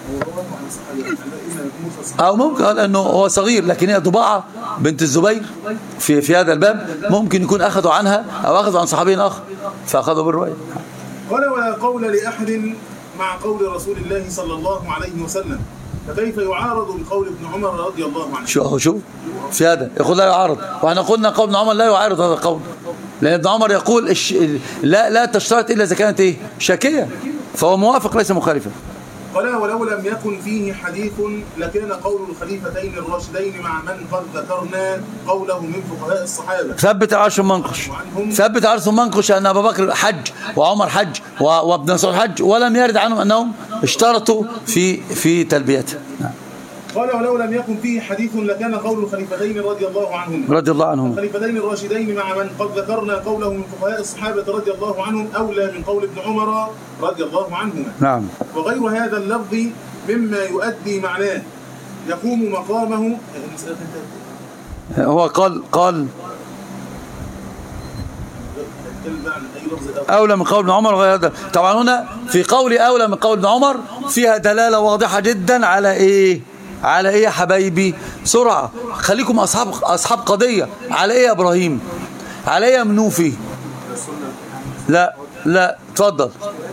أو ممكن قال أنه هو صغير، لكن هي ضباعة بنت الزبير في في هذا الباب ممكن يكون أخذوا عنها أو أخذوا عن صحابي آخر فأخذوا بالرواية. قال ولا قول لأحد مع قول رسول الله صلى الله عليه وسلم فكيف يعارض بقول ابن عمر رضي الله عنه؟ شو شو في هذا يقول لا يعارض، واحنا قلنا قول ابن عمر لا يعارض هذا القول، لأن ابن عمر يقول الش... لا لا تشترط إلا إذا كانت إيه؟ شاكية، فهو موافق ليس مخالفا. قال ولو لم يكن فيه حديث لكان قول الخليفتين الراشدين مع من قد ذكرنا قوله من فقهاء الصحابة. ثبت العرش المنقش، ثبت العرش المنقش أن أبا بكر حج وعمر حج وابن مسعود حج، ولم يرد عنهم أنهم اشترطوا في في تلبيته. نعم. قال ولو لم يكن فيه حديث لكان قول الخليفتين رضي الله عنهم رضي الله عنهم الخليفتين الراشدين مع من قد ذكرنا قوله من فقهاء الصحابة رضي الله عنهم أولى من قول ابن عمر رضي الله عنهما. نعم. وغير هذا اللفظ مما يؤدي معناه يقوم مقامه. هو قال قال أولى من قول ابن عمر وغير هذا. طبعا هنا في قول أولى من قول ابن عمر فيها دلالة واضحة جدا على إيه؟ على إيه يا حبايبي؟ سرعة، خليكم أصحاب أصحاب قضية. على إيه يا إبراهيم؟ على إيه يا منوفي؟ لا لا اتفضل.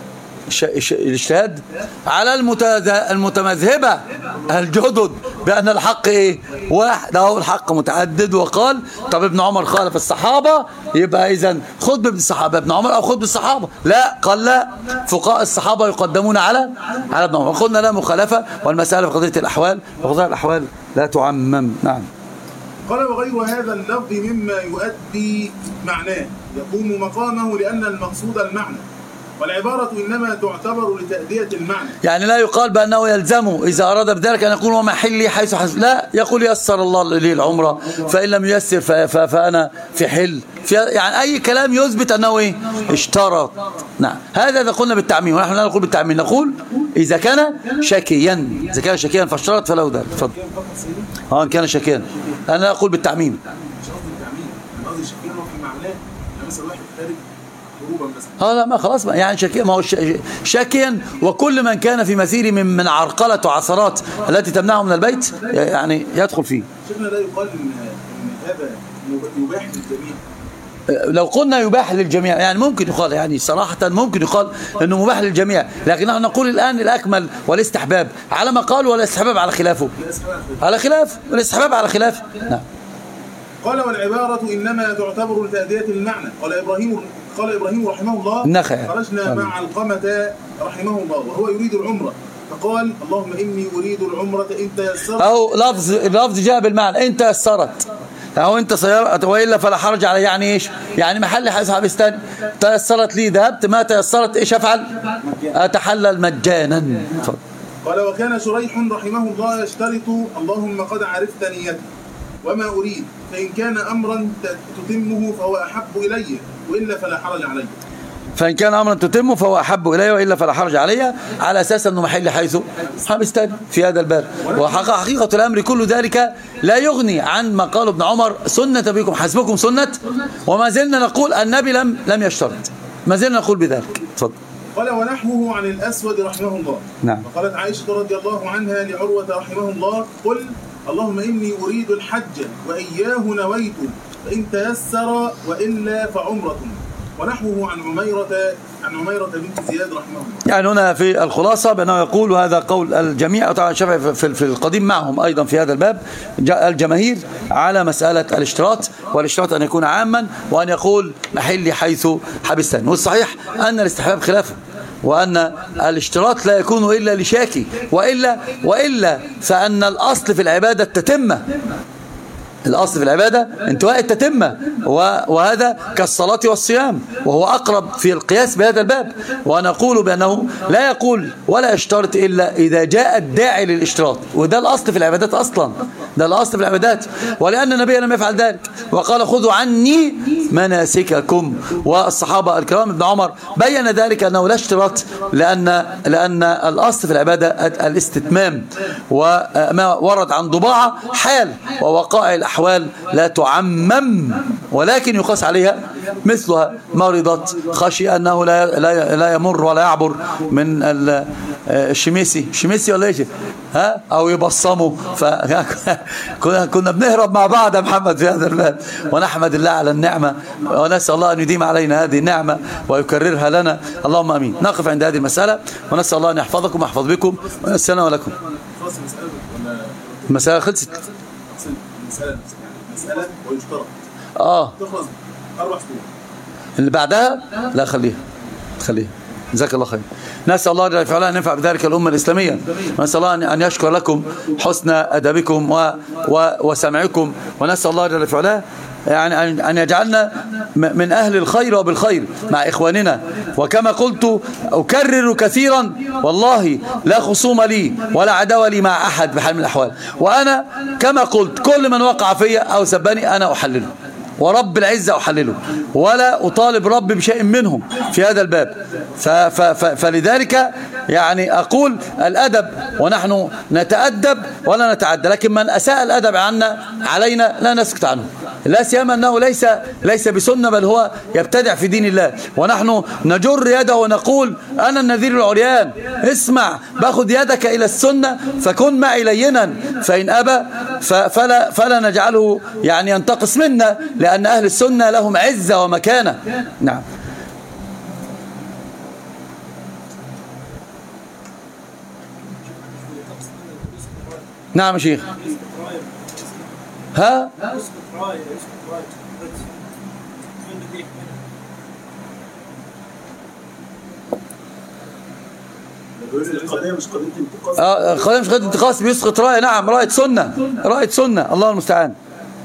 الاجتهاد على المتمذهبة الجدد بأن الحق إيه؟ واحد. هو الحق متعدد. وقال طب ابن عمر خالف الصحابة يبقى إذن خذ بابن الصحابة ابن عمر أو خذ بالصحابة. لا، قال لا، فقهاء الصحابة يقدمون على على ابن عمر. قلنا لا مخالفة، والمسألة في قضية الأحوال وقضايا الأحوال لا تعمم. نعم. قال وغير هذا اللفظ مما يؤدي معناه يقوم مقامه لأن المقصود المعنى، والعبارة إنما تعتبر لتأدية المعنى. يعني لا يقال بأنه يلزمه إذا أراد بذلك أن يقول ومحلي حيث حسب. لا، يقول يسر الله لي العمرة، فإن لم ييسر فأنا في حل في، يعني أي كلام يثبت أنه إيه؟ اشترط. نعم، هذا إذا قلنا بالتعميم، ونحن لا نقول بالتعميم، نقول إذا كان شاكيا، إذا كان شاكيا فاشترط فله ذلك. اتفضل. اه إن كان شاكيا. أنا لا أقول بالتعميم. مش قصدي بالتعميم، أنا قصدي شاكيا في معناه مثلا واحد خارج اه لا ما خلاص بقى، يعني شاكيا، ما هو شاكيا وكل من كان في مسير من من عرقلة وعثرات التي تمنعه من البيت يعني يدخل فيه. شيخنا لا يقال ان هذا يباح للجميع. لو قلنا يباح للجميع يعني ممكن يقال، يعني صراحة ممكن يقال انه مباح للجميع، لكن نحن نقول الآن الأكمل والاستحباب على ما قال، ولا الاستحباب على خلافه؟ على خلاف، والاستحباب على خلاف. نعم. قال والعبارة إنما تعتبر لتأدية المعنى. قال إبراهيم قال إبراهيم رحمه الله النخعي. خرجنا مع علقمة رحمه الله وهو يريد العمرة، فقال اللهم إني أريد العمرة إن تيسرت. أو لفظ لفظ جاء بالمعنى إن تيسرت، أو أنت سيارة وإلا فلا حرج علي. يعني إيش؟ يعني محل حساب استنى، تيسرت لي ذهبت، ما تيسرت إيش أفعل؟ أتحلل مجانا. قال وكان شريح رحمه الله يشترط اللهم قد عرفت نيتي وما أريد، فإن كان أمرا تتمه فهو أحب إلي وإلا فلا حرج علي. فإن كان أمرا تتمه فهو أحب إلي وإلا فلا حرج علي، على أساس أنه محل حيث حبستان في هذا الباب. وحقيقة الأمر كل ذلك لا يغني عن ما قال ابن عمر سنة بكم حسبكم سنة، وما زلنا نقول النبي لم لم يشترط، ما زلنا نقول بذلك. تفضل. قال ونحوه عن الأسود رحمه الله. نعم. وقالت عائشة رضي الله عنها لعروة رحمه الله قل اللهم إني أريد الحج وإياه نويت فإن تيسر وإلا فعمرة. ونحوه عن عميرة عن عميرة بنت زياد رحمه الله. يعني هنا في الخلاصة بأنه يقول، وهذا قول الجميع طبعا الشافعي في القديم معهم أيضا في هذا الباب، الجماهير على مسألة الاشتراط، والاشتراط أن يكون عاما وأن يقول محلي حيث حبستان. والصحيح أن الاستحباب خلافه، وأن الاشتراط لا يكون إلا لشاكي، وإلا وإلا فأن الأصل في العبادة التتمة، الأصل في العبادة انتهاء التتمة، وهذا كالصلاة والصيام، وهو أقرب في القياس بهذا الباب. ونقول بأنه لا يقول ولا يشترط إلا إذا جاء الداعي للاشتراط، وده الأصل في العبادات أصلا، ده الأصل في العبادات. ولأن النبي لم يفعل ذلك وقال خذوا عني مناسككم، والصحابة الكرام ابن عمر بين ذلك أنه لا اشتراط، لأن لأن الأصل في العبادة الاستتمام، وما ورد عن ضباعة حال ووقائع الأحوال لا تعمم، ولكن يقاس عليها مثلها مرضت خشي أنه لا لا لا يمر ولا يعبر من الشميسي شميسي ولا ايش ها أو يبصموا. فكنا كنا بنهرب مع بعض يا محمد في هذا الباب، ونحمد الله على النعمة، ونسأل الله أن يديم علينا هذه النعمة ويكررها لنا، اللهم أمين. نقف عند هذه المسألة، ونسأل الله أن يحفظكم ويحفظ بكم، والسلام عليكم. المسألة خلصت. مسألة مسألة ويشترط. آه. تخلص أربع سطور. اللي بعدها لا خليها خليها. جزاك الله خير. نسأل الله جل وعلا أن ينفع بذلك الأمة الإسلامية، ونسأل الله أن يشكر لكم حسن أدبكم و... و... وسمعكم، ونسأل الله جل وعلا يعني أن يجعلنا من أهل الخير وبالخير مع إخواننا. وكما قلت أكرر كثيرا، والله لا خصوم لي ولا عداوة لي مع أحد بحال من الأحوال، وأنا كما قلت كل من وقع في أو سبني أنا أحلله، ورب العزة أحلله، ولا أطالب رب بشيء منهم في هذا الباب. ف ف ف فلذلك يعني أقول الأدب، ونحن نتأدب ولا نتعدى، لكن من أساء الأدب عنا علينا لا نسكت عنه، لا سيما أنه ليس ليس بسنة، بل هو يبتدع في دين الله، ونحن نجر يده ونقول أنا النذير العريان، اسمع باخذ يدك إلى السنة فكن معي لينا، فإن أبى فلا, فلا نجعله يعني ينتقص منا، لأن أهل السنة لهم عزة ومكانة. نعم. نعم يا شيخ. ها القضية مش قضية انتقاص. اه القضية مش قضية انتقاص، بيسقط راية. نعم راية سنة، راية سنة، الله المستعان.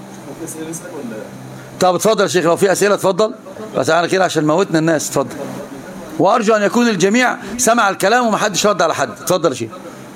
طب اتفضل يا شيخ، لو في أسئلة اتفضل، بس انا كده عشان موتنا الناس. اتفضل، وارجو ان يكون الجميع سمع الكلام ومحدش رد على حد. اتفضل يا شيخ.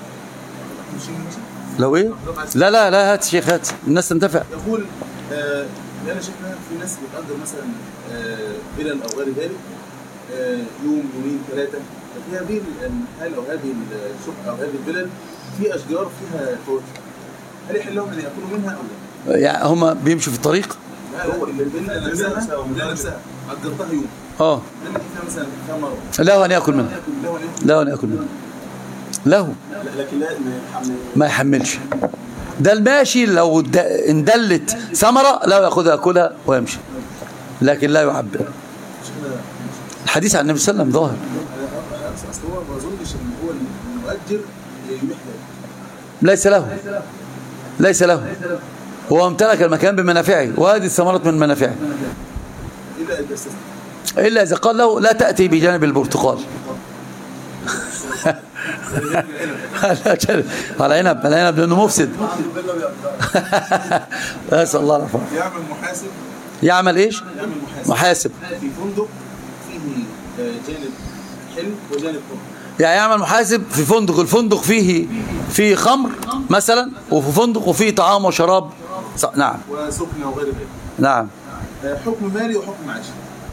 لو ايه؟ لا لا لا هات شيخ، هات الناس تنتفع. يقول آه انا شفنا في ناس بتقدر مثلا آه بلل او غير ذلك آه يوم يومين ثلاثه، ففي هذه الحاله او هذه الشقه او هذه البلل في اشجار فيها فواكه، هل يحل لهم ان ياكلوا منها او لا؟ يعني هم بيمشوا في الطريق؟ لا لا البلل نفسها البلل نفسها اجرتها يوم. اه البلل دي فيها مثلا ثمر، له ان ياكل منها، له ان ياكل منها، له، لكن لا ما يحملش. ده الماشي لو اندلت ثمرة لا يأخذها يأكلها ويمشي، لكن لا يعبر. الحديث عن النبي صلى الله عليه وسلم ظاهر. اصل هو ما اظنش ان هو المؤجر يحلل، ليس له، ليس له، هو امتلك المكان بمنافعه، وهذه الثمرات من منافعه، الا اذا استثنى، الا اذا قال له لا تأتي بجانب البرتقال. على عنب، على عنب لانه مفسد. اسال الله العافيه. يعمل محاسب، يعمل ايش؟ يعمل محاسب محاسب في فندق فيه جانب حلو وجانب حمر. يعني يعمل محاسب في فندق، الفندق فيه فيه خمر مثلا، وفي فندق وفيه طعام وشراب. نعم. وسكنه وغير ذلك. نعم. حكم مالي وحكم معاشي.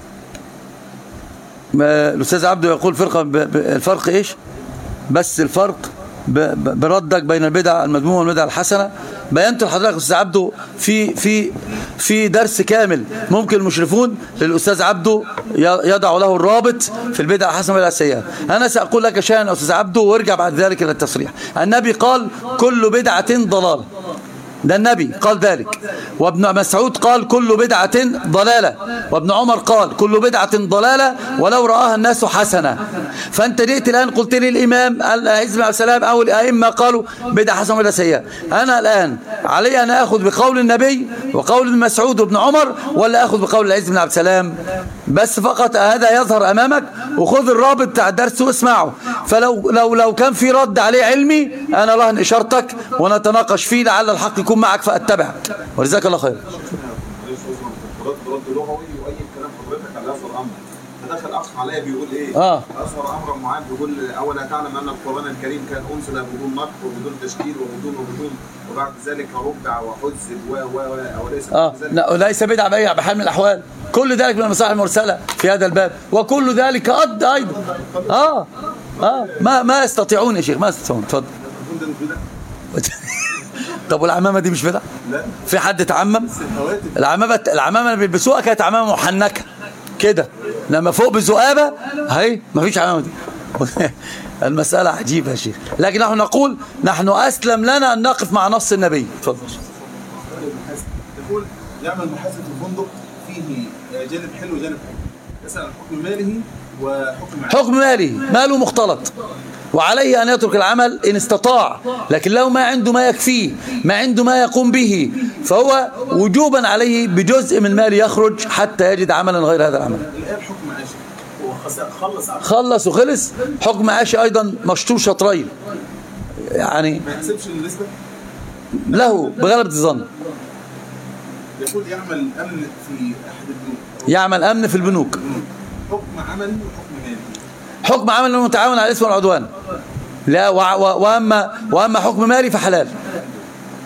الأستاذ عبده يقول فرقة الفرق إيش؟ بس الفرق بردك بين البدع المذمومة والبدع الحسنة. بينت لحضرتك أستاذ عبده في في في درس كامل، ممكن المشرفون للأستاذ عبده يضع له الرابط في البدع الحسنة والبدع السيئة. أنا سأقول لك شيئا يا أستاذ عبده وارجع بعد ذلك إلى التصريح. النبي قال كل بدعة ضلالة، ده النبي قال ذلك، وابن مسعود قال كل بدعة ضلالة، وابن عمر قال كل بدعة ضلالة ولو رآها الناس حسنة. فأنت جئت الآن قلت لي الإمام العز بن عبد السلام أو الأئمة قالوا بدعة حسنة وبدعة سيئة. أنا الآن علي أن أخذ بقول النبي وقول ابن مسعود وابن عمر، ولا أخذ بقول العز بن عبد السلام بس فقط؟ هذا يظهر أمامك، وخذ الرابط بتاع الدرس واسمعه. فلو لو لو كان في رد عليه علمي أنا رهن إشارتك ونتناقش فيه لعل الحق يكون معك فأتبع، وجزاك الله خير. رد لغوي واي كلام حضرتك على اثر امر. فدخل اخ عليا بيقول ايه؟ اه اثر امر معين، بيقول اولا تعلم ان القران الكريم كان انزل بدون نقد وبدون تشكيل وبدون وبدون وبعد ذلك ربع وحذف و و وليس اه لا ليس بدعه باي بحال من الاحوال، كل ذلك من المصالح المرسله في هذا الباب، وكل ذلك قد ايضا اه اه ما ما يستطيعون يا شيخ، ما يستطيعون. اتفضل. طب والعمامه دي مش بدعه؟ لا. في حد تعمم؟ العمامه العمامه اللي بيلبسوها كانت عمامه محنكه كده، لما فوق بذؤابه اهي ما فيش عمامه دي. المساله عجيبه يا شيخ، لكن نحن نقول نحن اسلم لنا ان نقف مع نص النبي. اتفضل. يقول يعمل محاسب في الفندق فيه جانب حلو وجانب حلو، مثلا حكم ماله وحكم معاشي. حكم ماله، ماله مختلط، وعليه أن يترك العمل إن استطاع، لكن لو ما عنده ما يكفيه، ما عنده ما يقوم به، فهو وجوبا عليه بجزء من ماله يخرج حتى يجد عملا غير هذا العمل. الآن حكم معاشي خلص خلص وخلص. حكم معاشي أيضا مشطوب شطرين، يعني ما يحسبش النسبة له بغلبة الظن. يقول يعمل أمن في أحد البنوك، يعمل أمن في البنوك، حكم عمل وحكم مالي. حكم عمل المتعاون على الإثم والعدوان لا، وأما وأما حكم مالي فحلال. طب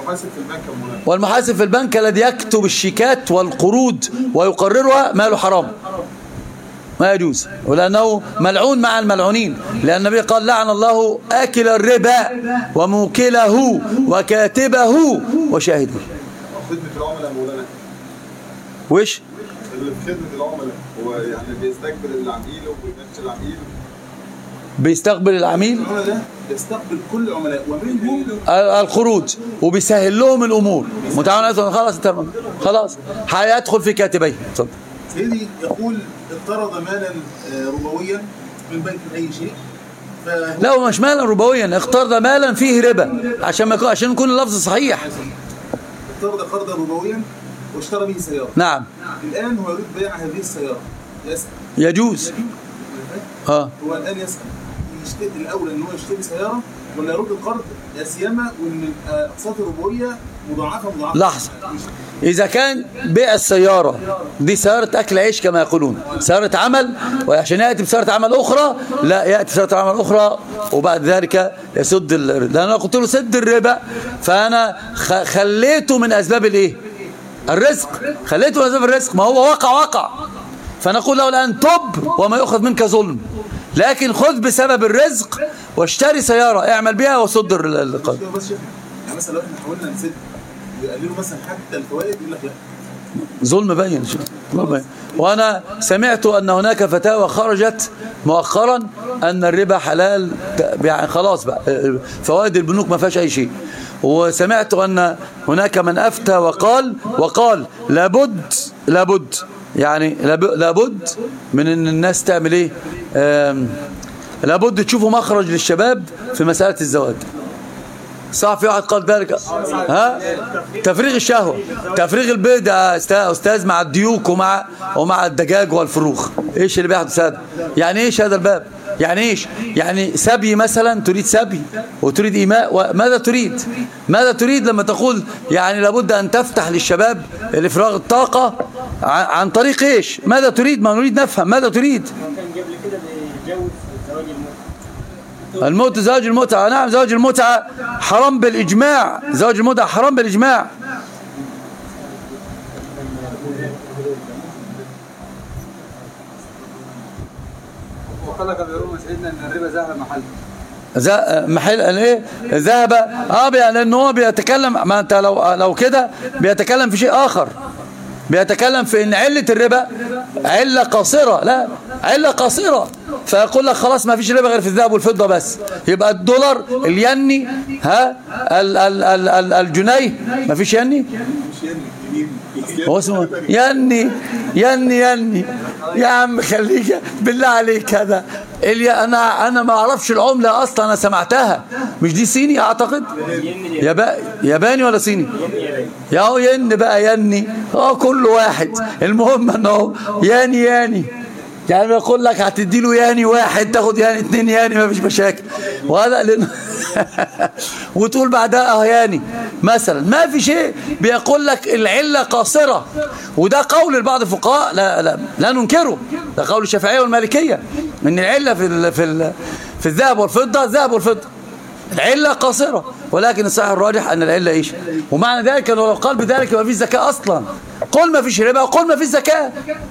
والمحاسب في البنك المنافق. والمحاسب في البنك الذي يكتب الشيكات والقروض ويقررها ماله حرام ما يجوز، ولأنه ملعون مع الملعونين، لأن النبي قال لعن الله آكل الربا وموكله وكاتبه وشاهده. خدمة العملاء مولانا وش؟ اللي في خدمة العملاء هو يعني بيستقبل العميل وبيمشي العميل. بيستقبل العميل العملاء يستقبل كل العملاء ومنهم القروض وبيسهل لهم الأمور. متعاون خلاص خلاص هيدخل في كاتبيه. اتفضل. سيدي يقول اقترض مالا ربويا من بنك أي شيء. لا هو مش مالا ربويا، اقترض مالا فيه ربا عشان ما عشان يكون اللفظ صحيح. اقترض قرضا ربويا واشترى به سيارة. نعم. الآن هو يريد بيع هذه السيارة. يسأل. يجوز. اه. هو الآن يسأل يشتري الأولى إن هو يشتري سيارة ولا يرد القرض، لا سيما وإن الأقساط الربوية مضاعفة مضاعفة. لحظة، إذا كان بيع السيارة دي سيارة أكل عيش كما يقولون، سيارة عمل، وعشان يأتي بسيارة عمل أخرى لا يأتي بسيارة عمل أخرى وبعد ذلك يسد الربا، لأن أنا قلت له سد الربا فأنا خليته من أسباب الإيه؟ الرزق، خليته من أسباب الرزق، ما هو وقع وقع، فنقول له الآن تب وما يأخذ منك ظلم، لكن خذ بسبب الرزق واشتري سيارة اعمل بها وصد القرض. يعني مثلا لو احنا حاولنا نسد ويقللوا مثلا حتى الفوائد يقول لك لا ظلم بين. وانا سمعت ان هناك فتاوى خرجت مؤخرا ان الربا حلال، يعني خلاص بقى فوائد البنوك ما فيهاش اي شيء. وسمعت ان هناك من افتى وقال وقال لابد لابد يعني لابد من ان الناس تعمل ايه، لابد تشوفوا مخرج للشباب في مسألة الزواج. صح، في واحد قال ذلك. ها تفريغ الشهوة، تفريغ البيض يا استاذ مع الديوك ومع ومع الدجاج والفروخ. ايش اللي بيحدث هذا؟ يعني ايش هذا الباب؟ يعني ايش؟ يعني سبي مثلا، تريد سبي وتريد إيماء، ماذا تريد؟ ماذا تريد لما تقول يعني لابد أن تفتح للشباب لإفراغ الطاقة عن طريق ايش؟ ماذا تريد؟ ما نريد نفهم ماذا تريد. الموت زواج المتعة، نعم زواج المتعة حرام بالإجماع، زواج المتعة حرام بالإجماع. وقال كبيرون سيدنا ان الربا ذهب محل محل ايه ذهب اه لان هو بيتكلم، ما انت لو لو كده بيتكلم في شيء اخر، بيتكلم في ان علة الربا علة قاصرة، لا علة قاصرة، فيقول لك خلاص ما فيش ربا غير في الذهب والفضة بس، يبقى الدولار اليني ها ال ال ال ال الجنيه ما فيش يني، هو اسمه يني يني يني يا عم خليك بالله عليك. هذا انا انا ما اعرفش العمله اصلا، انا سمعتها، مش دي صيني اعتقد، يابا ياباني ولا صيني؟ يا هو ين بقى يني، اه كل واحد، المهم انه ياني ياني، يعني بيقول لك هتدي له ياني واحد تاخد ياني اتنين ياني ما فيش مشاكل، وهذا لأنه وتقول بعدها اه ياني مثلا، ما في شيء، بيقول لك العله قاصره، وده قول لبعض الفقهاء لا لا لا ننكره، ده قول الشافعيه والمالكيه ان العله في ال في ال في الذهب والفضه، الذهب والفضه العله قاصره، ولكن الصحيح الراجح ان العله ايش؟ ومعنى ذلك لو قال بذلك ما فيش زكاه اصلا، قل ما فيش ربا وقل ما فيش زكاه.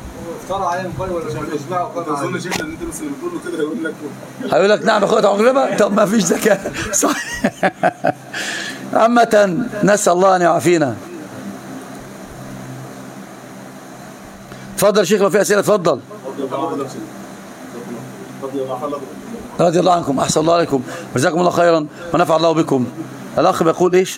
هيقول لك نعم اخويا تعمل ربا، طب ما فيش زكاه صح. عامة نسأل الله ان يعافينا. اتفضل شيخ لو في اسئله اتفضل. رضي الله عنكم، احسن الله عليكم، جزاكم الله خيرا ونفع الله بكم. الاخ بيقول ايش؟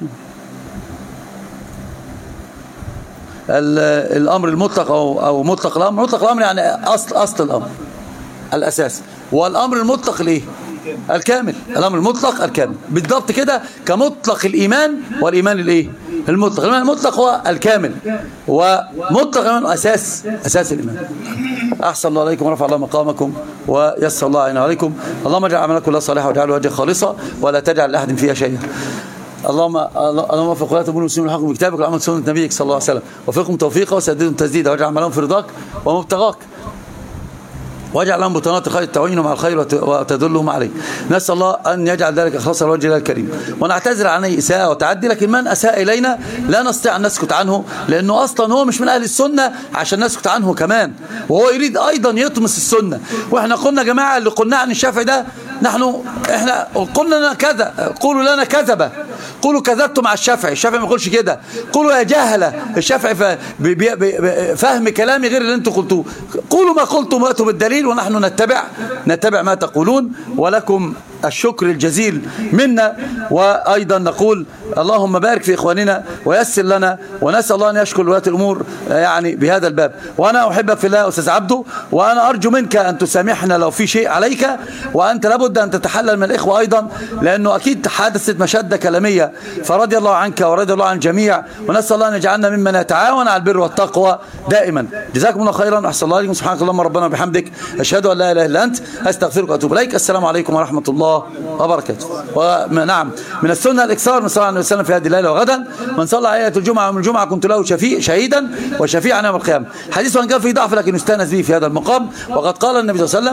الامر المطلق او او مطلق الامر، مطلق الامر يعني اصل اصل الامر الاساس، والامر المطلق الايه؟ الكامل، الامر المطلق الكامل بالضبط كده، كمطلق الايمان والايمان الايه؟ المطلق، الايمان المطلق هو الكامل، ومطلق الايمان اساس اساس الايمان. احسن الله عليكم ورفع الله مقامكم ويسر الله علينا عليكم. اللهم اجعل عملنا كلها صالحا واجعله وجهك خالصا ولا تجعل لاحد فيها شيئا. اللهم اللهم وفق ولاة امور المسلمين الحق بكتابك وعمل سنة نبيك صلى الله عليه وسلم، وفقهم توفيقا وسددهم تسديدا، واجعل عملهم في رضاك ومبتغاك. واجعل لهم بطانات الخير تعينهم على الخير وتدلهم عليه. نسأل الله أن يجعل ذلك خاصة لوجه الله الكريم. ونعتذر عن أي إساءة وتعدي، لكن من أساء إلينا لا نستطيع أن نسكت عنه، لأنه أصلا هو مش من أهل السنة عشان نسكت عنه كمان، وهو يريد أيضا يطمس السنة. وإحنا قلنا يا جماعة اللي قلنا عن الشافعي ده، نحن إحنا قلنا لنا كذا، قولوا لنا كذبة، قولوا كذبتم على الشافعي. الشافعي ما يقولش كده، قولوا يا جهلة الشافعي فهم كلامي غير اللي انتم قلتوه. قولوا ما قلتم واتوا بالدليل ونحن نتبع نتبع ما تقولون. ولكم الشكر الجزيل منا، وأيضا نقول اللهم بارك في إخواننا ويسر لنا، ونسأل الله أن يشكر ولاة الأمور يعني بهذا الباب. وأنا أحبك في الله أستاذ عبده، وأنا أرجو منك أن تسامحنا لو في شيء عليك، وأنت لابد أن تتحلل من الإخوة أيضا، لأنه أكيد حدثت مشدة كلامية، فرضي الله عنك ورضي الله عن الجميع، ونسأل الله أن يجعلنا ممن يتعاون على البر والتقوى دائما. جزاكم الله خيرا، أحسن الله عليكم. سبحانك اللهم ربنا وبحمدك، أشهد أن لا إله إلا أنت، أستغفرك وأتوب إليك. السلام عليكم ورحمة الله وبركاته. ونعم من السنة الإكثار من صلى الله عليه وسلم في هذه الليلة وغدا. من صلى على ليلة الجمعة ومن الجمعة كنت له شفيع شهيدا وشفيعا يوم القيامة. حديث وان كان فيه ضعف لكن يستأنس به في هذا المقام، وقد قال النبي صلى الله عليه وسلم